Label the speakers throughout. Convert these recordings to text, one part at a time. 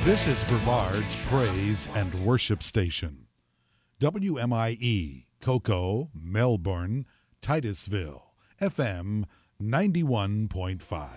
Speaker 1: This is Brevard's Praise and Worship Station. WMIE, Cocoa, Melbourne, Titusville, FM 91.5.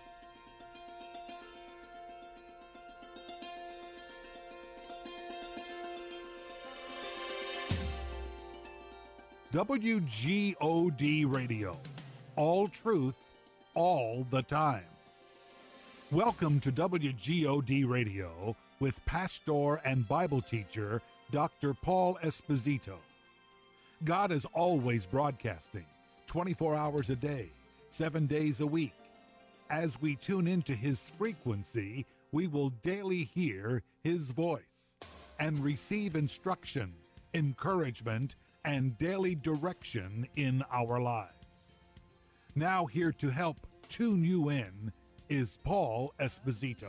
Speaker 1: WGOD Radio. All truth, all the time. Welcome to WGOD Radio with pastor and Bible teacher Dr. Paul Esposito. God is always broadcasting 24 hours a day, 7 days a week. As we tune into his frequency, we will daily hear his voice and receive instruction, encouragement, and daily direction in our lives. Now here to help tune you in is Paul Esposito.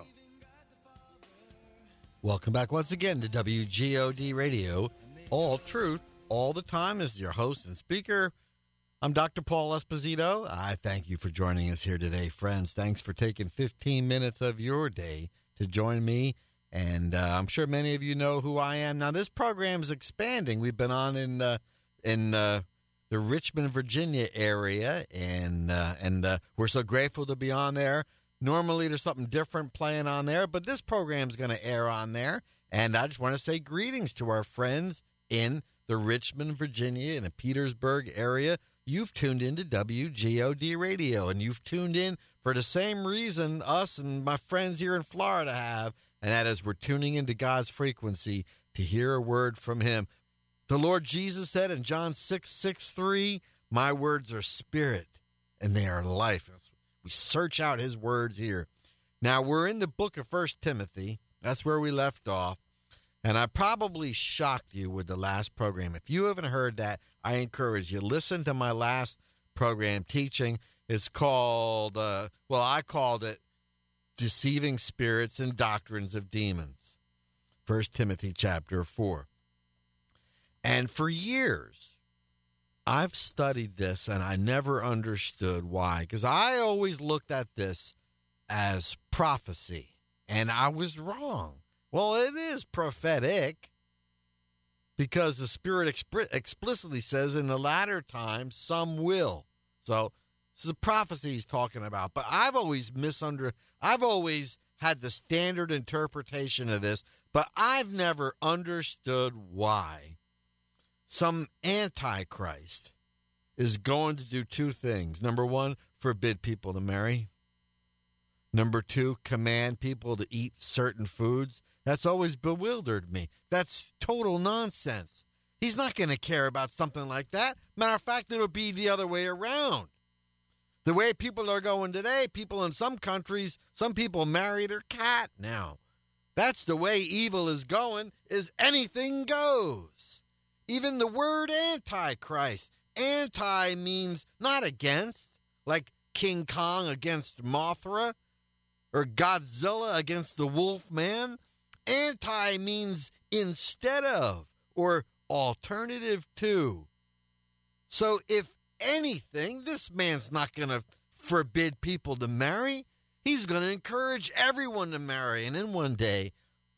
Speaker 2: Welcome back once again to WGOD Radio. All truth, all the time. This is your host and speaker. I'm Dr. Paul Esposito. I thank you for joining us here today, friends. Thanks for taking 15 minutes of your day to join me. And I'm sure many of you know who I am. Now, this program is expanding. We've been on in the Richmond, Virginia area, and we're so grateful to be on there. Normally, there's something different playing on there, but this program is going to air on there. And I just want to say greetings to our friends in the Richmond, Virginia, and the Petersburg area. You've tuned into WGOD Radio, and you've tuned in for the same reason us and my friends here in Florida have, and that is we're tuning into God's frequency to hear a word from him. The Lord Jesus said in John 6:63, "My words are spirit, and they are life." We search out his words here. Now, we're in the book of 1 Timothy. That's where we left off. And I probably shocked you with the last program. If you haven't heard that, I encourage you. Listen to my last program teaching. It's called, I called it Deceiving Spirits and Doctrines of Demons. 1 Timothy chapter 4. And for years, I've studied this, and I never understood why, because I always looked at this as prophecy, and I was wrong. Well, it is prophetic, because the Spirit explicitly says in the latter times, some will. So this is a prophecy he's talking about, but I've always had the standard interpretation of this, but I've never understood why some antichrist is going to do two things. Number one, forbid people to marry. Number two, command people to eat certain foods. That's always bewildered me. That's total nonsense. He's not going to care about something like that. Matter of fact, it'll be the other way around. The way people are going today, people in some countries, some people marry their cat now. That's the way evil is going, is anything goes. Even the word antichrist. Anti means not against, like King Kong against Mothra or Godzilla against the Wolf Man. Anti means instead of or alternative to. So if anything, this man's not going to forbid people to marry. He's going to encourage everyone to marry. And then one day,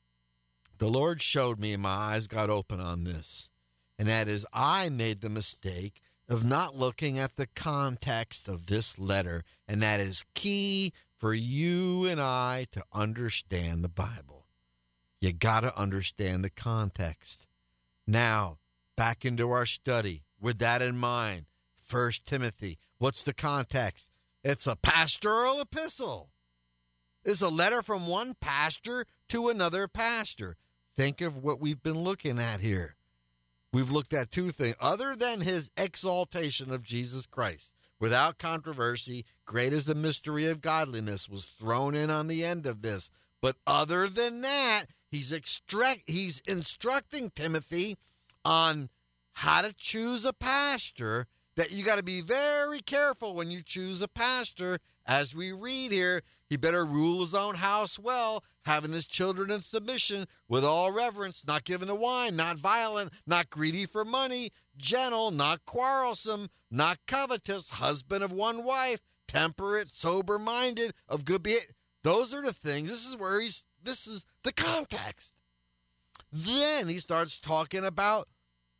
Speaker 2: the Lord showed me and my eyes got open on this. And that is, I made the mistake of not looking at the context of this letter. And that is key for you and I to understand the Bible. You got to understand the context. Now, back into our study. With that in mind, 1 Timothy. What's the context? It's a pastoral epistle. It's a letter from one pastor to another pastor. Think of what we've been looking at here. We've looked at two things. Other than his exaltation of Jesus Christ, without controversy, great is the mystery of godliness was thrown in on the end of this. But other than that, he's instructing Timothy on how to choose a pastor, that you got to be very careful when you choose a pastor. As we read here, he better rule his own house well, having his children in submission with all reverence, not given to wine, not violent, not greedy for money, gentle, not quarrelsome, not covetous, husband of one wife, temperate, sober-minded, of good behavior. Those are the things. This is where he's This is the context. Then he starts talking about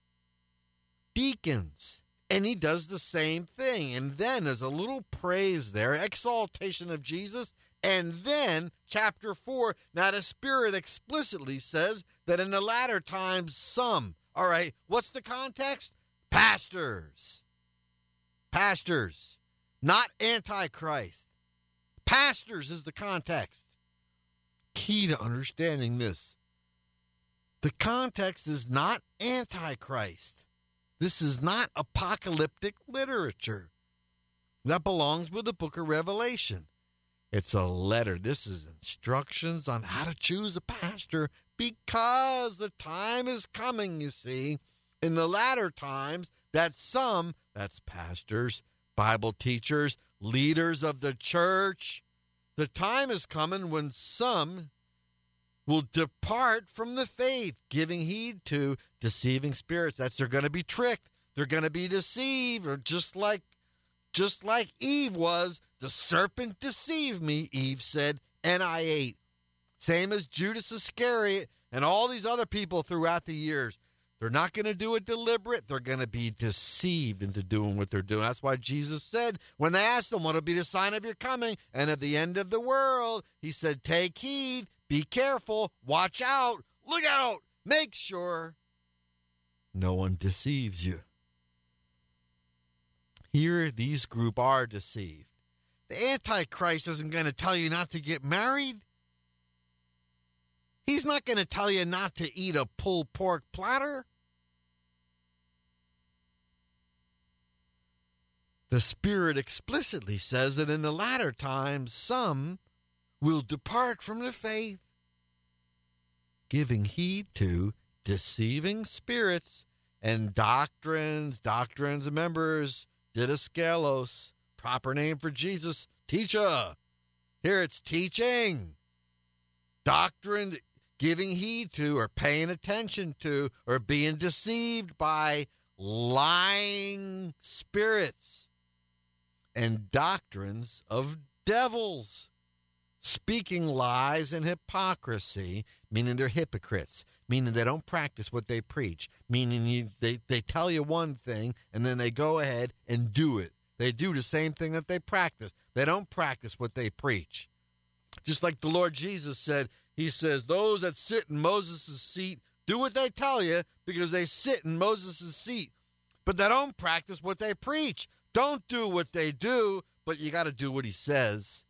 Speaker 2: deacons, and he does the same thing. And then there's a little praise there, exaltation of Jesus. And then chapter 4, now the Spirit explicitly says that in the latter times some. All right, what's the context? Pastors. Pastors, not Antichrist. Pastors is the context. Key to understanding this. The context is not Antichrist. This is not apocalyptic literature. That belongs with the book of Revelation. It's a letter. This is instructions on how to choose a pastor because the time is coming, you see, in the latter times that some, that's pastors, Bible teachers, leaders of the church, the time is coming when some will depart from the faith, giving heed to deceiving spirits. They're going to be tricked. They're going to be deceived, or just like Eve was. The serpent deceived me, Eve said, and I ate. Same as Judas Iscariot and all these other people throughout the years. They're not going to do it deliberate. They're going to be deceived into doing what they're doing. That's why Jesus said, when they asked him, what will be the sign of your coming and of the end of the world? He said, take heed, be careful, watch out, look out, make sure no one deceives you. Here, these group are deceived. The Antichrist isn't going to tell you not to get married. He's not going to tell you not to eat a pulled pork platter. The Spirit explicitly says that in the latter times, some will depart from the faith, giving heed to deceiving spirits and doctrines of members, didaskalos, proper name for Jesus, teacher. Here it's teaching. Doctrine, giving heed to or paying attention to or being deceived by lying spirits and doctrines of devils, speaking lies and hypocrisy, meaning they're hypocrites, meaning they don't practice what they preach, meaning they tell you one thing and then they go ahead and do it. They do the same thing that they practice. They don't practice what they preach. Just like the Lord Jesus said, he says, those that sit in Moses' seat do what they tell you because they sit in Moses' seat, but they don't practice what they preach. Don't do what they do, but you got to do what he says.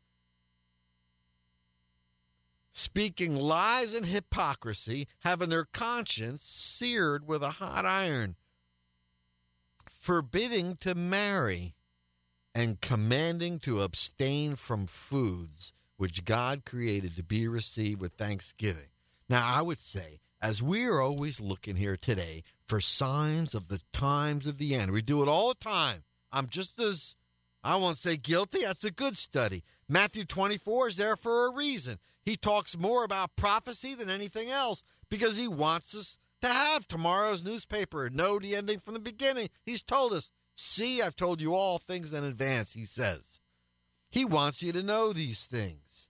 Speaker 2: Speaking lies and hypocrisy, having their conscience seared with a hot iron, forbidding to marry, and commanding to abstain from foods which God created to be received with thanksgiving. Now, I would say, as we are always looking here today for signs of the times of the end, we do it all the time. I'm just as, I won't say guilty, that's a good study. Matthew 24 is there for a reason. He talks more about prophecy than anything else because he wants us to have tomorrow's newspaper and know the ending from the beginning. He's told us, see, I've told you all things in advance, he says. He wants you to know these things.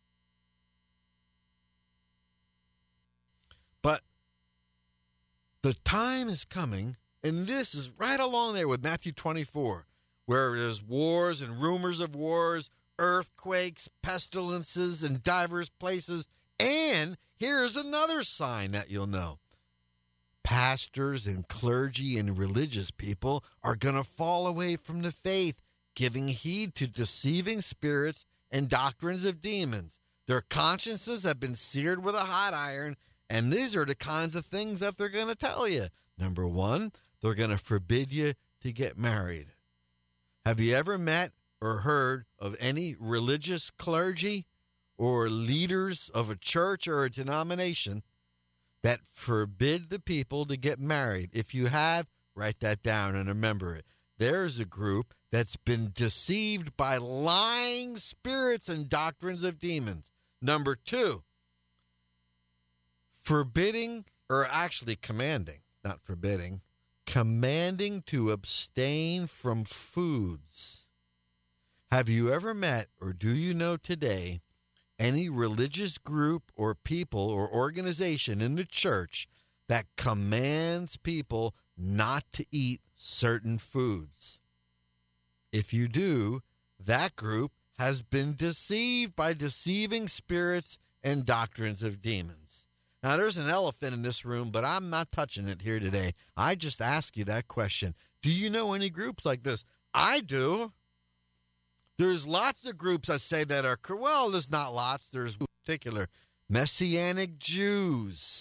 Speaker 2: But the time is coming, and this is right along there with Matthew 24, where there's wars and rumors of wars, earthquakes, pestilences in diverse places. And here's another sign that you'll know. Pastors and clergy and religious people are going to fall away from the faith, giving heed to deceiving spirits and doctrines of demons. Their consciences have been seared with a hot iron, and these are the kinds of things that they're going to tell you. Number one, they're going to forbid you to get married. Have you ever met or heard of any religious clergy or leaders of a church or a denomination that forbid the people to get married? If you have, write that down and remember it. There's a group that's been deceived by lying spirits and doctrines of demons. Number two, forbidding, or actually commanding, not forbidding, commanding to abstain from foods. Have you ever met, or do you know today, any religious group or people or organization in the church that commands people not to eat certain foods. If you do, that group has been deceived by deceiving spirits and doctrines of demons. Now, there's an elephant in this room, but I'm not touching it here today. I just ask you that question. Do you know any groups like this? I do. There's lots of groups I say that are, well, there's not lots. There's particular Messianic Jews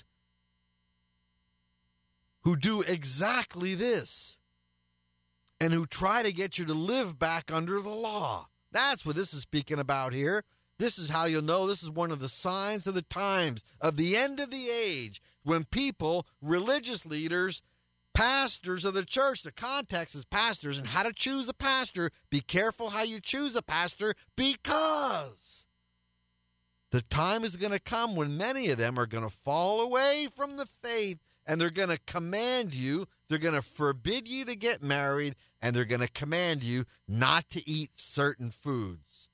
Speaker 2: who do exactly this and who try to get you to live back under the law. That's what this is speaking about here. This is how you'll know this is one of the signs of the times, of the end of the age, when people, religious leaders, pastors of the church, the context is pastors and how to choose a pastor. Be careful how you choose a pastor, because the time is going to come when many of them are going to fall away from the faith, and they're going to command you, they're going to forbid you to get married, and they're going to command you not to eat certain foods.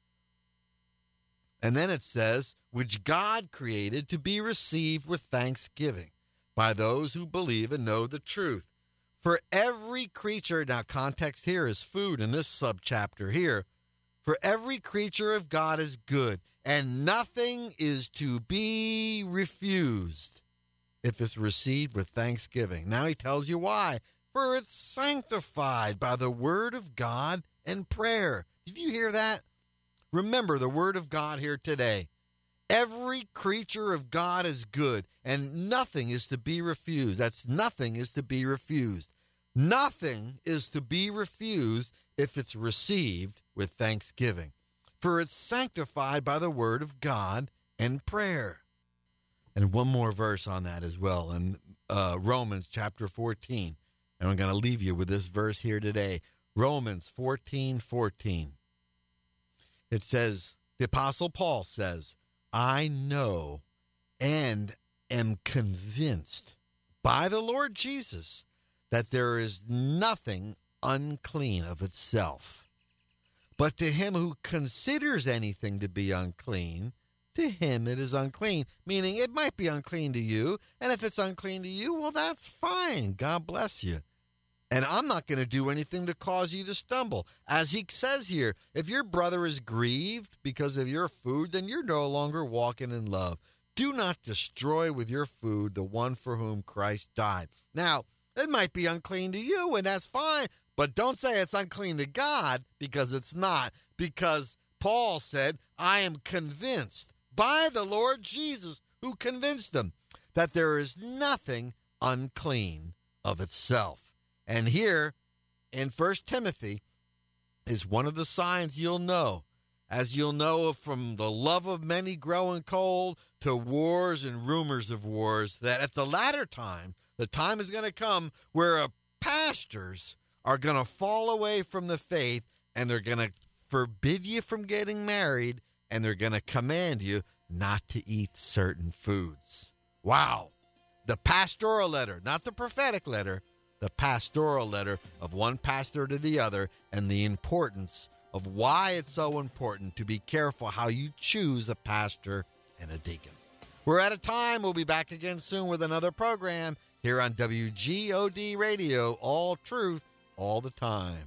Speaker 2: And then it says, which God created to be received with thanksgiving by those who believe and know the truth. For every creature, now context here is food in this subchapter here. For every creature of God is good, and nothing is to be refused if it's received with thanksgiving. Now he tells you why. For it's sanctified by the word of God and prayer. Did you hear that? Remember the word of God here today. Every creature of God is good, and nothing is to be refused. That's nothing is to be refused. Nothing is to be refused if it's received with thanksgiving. For it's sanctified by the word of God and prayer. And one more verse on that as well in Romans chapter 14. And I'm going to leave you with this verse here today. Romans 14:14. It says, the Apostle Paul says, I know and am convinced by the Lord Jesus that there is nothing unclean of itself. But to him who considers anything to be unclean, to him it is unclean. Meaning it might be unclean to you, and if it's unclean to you, well, that's fine. God bless you. And I'm not going to do anything to cause you to stumble. As he says here, if your brother is grieved because of your food, then you're no longer walking in love. Do not destroy with your food the one for whom Christ died. Now, it might be unclean to you, and that's fine. But don't say it's unclean to God, because it's not. Because Paul said, I am convinced by the Lord Jesus, who convinced him that there is nothing unclean of itself. And here in 1 Timothy is one of the signs you'll know. As you'll know from the love of many growing cold to wars and rumors of wars, that at the latter time, the time is going to come where pastors are going to fall away from the faith, and they're going to forbid you from getting married, and they're going to command you not to eat certain foods. Wow. The pastoral letter, not the prophetic letter, the pastoral letter of one pastor to the other, and the importance of why it's so important to be careful how you choose a pastor and a deacon. We're out of time. We'll be back again soon with another program here on WGOD Radio, all truth, all the time.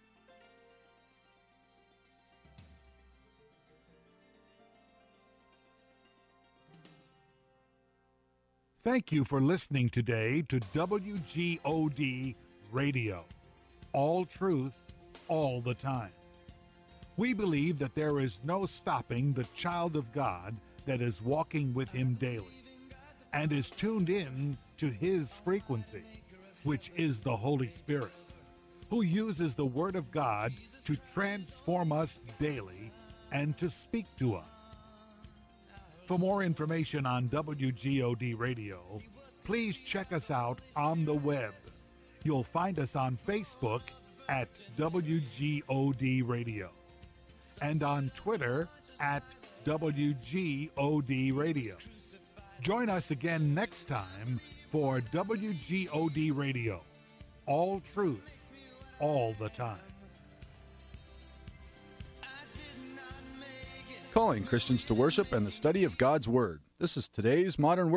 Speaker 1: Thank you for listening today to WGOD Radio. All truth, all the time. We believe that there is no stopping the child of God that is walking with him daily and is tuned in to his frequency, which is the Holy Spirit, who uses the Word of God to transform us daily and to speak to us. For more information on WGOD Radio, please check us out on the web. You'll find us on Facebook at WGOD Radio and on Twitter at WGOD Radio. Join us again next time for WGOD Radio. All truth, all the time.
Speaker 3: calling Christians to worship and the study of God's Word. This is today's Modern Worship.